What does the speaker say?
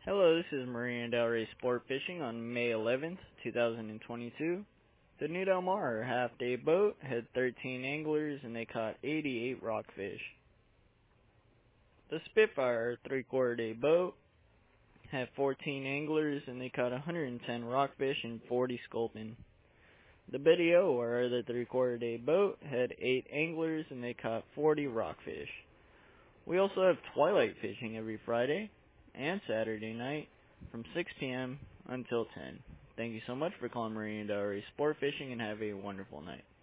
Hello, this is Marina Del Rey Sport Fishing on May 11th, 2022. The New Del Mar half-day boat had 13 anglers and they caught 88 rockfish. The Spitfire three-quarter day boat had 14 anglers and they caught 110 rockfish and 40 sculpin. The Betty O, our other three-quarter day boat, had 8 anglers and they caught 40 rockfish. We also have twilight fishing every Friday and Saturday night from 6 p.m. until 10. Thank you so much for calling Marina Del Rey Sport Fishing and have a wonderful night.